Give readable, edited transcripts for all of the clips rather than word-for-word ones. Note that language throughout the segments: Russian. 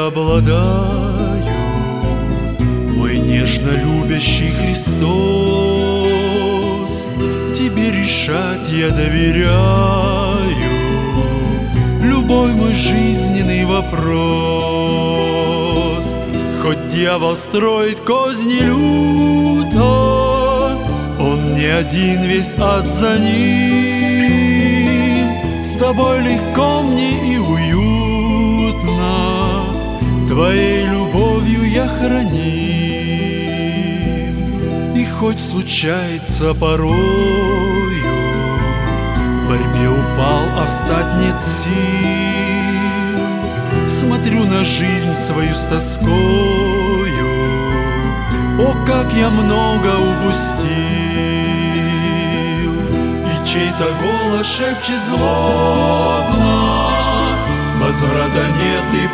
обладаю, мой нежно любящий Христос. Тебе решать я доверяю любой мой жизненный вопрос. Хоть дьявол строит козни люто, он не один, весь ад за ним. С тобой легко мне и уютно, твоей любовью я храним. И хоть случается порою в борьбе упал, а встать нет сил, смотрю на жизнь свою с тоскою. О, как я много упустил! И чей-то голос шепчет злобно: возврата нет, ты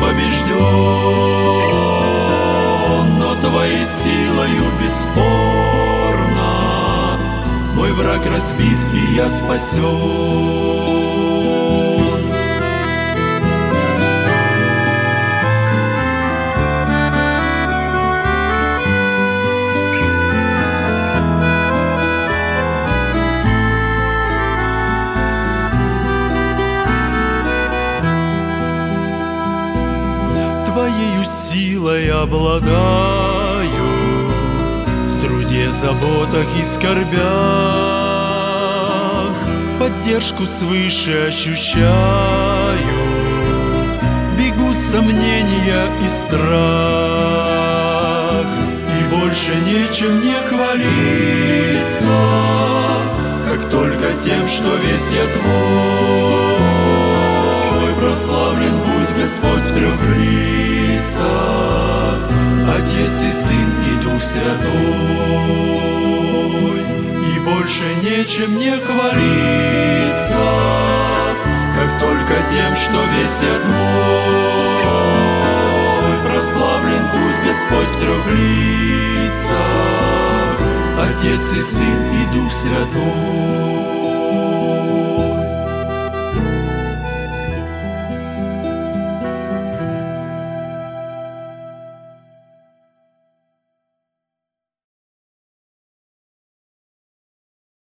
побежден. Но твоей силою бесспорно мой враг разбит, и я спасен. Твоею силой обладаю, в труде, заботах и скорбях поддержку свыше ощущаю. Бегут сомнения и страх, и больше нечем мне хвалиться, как только тем, что весь я твой. Прославлен будет Господь в трех лицах, Отец и Сын и Дух Святой. И больше нечем мне хвалиться, как только тем, что весь я твой. Прославлен будет Господь в трех лицах, Отец и Сын и Дух Святой.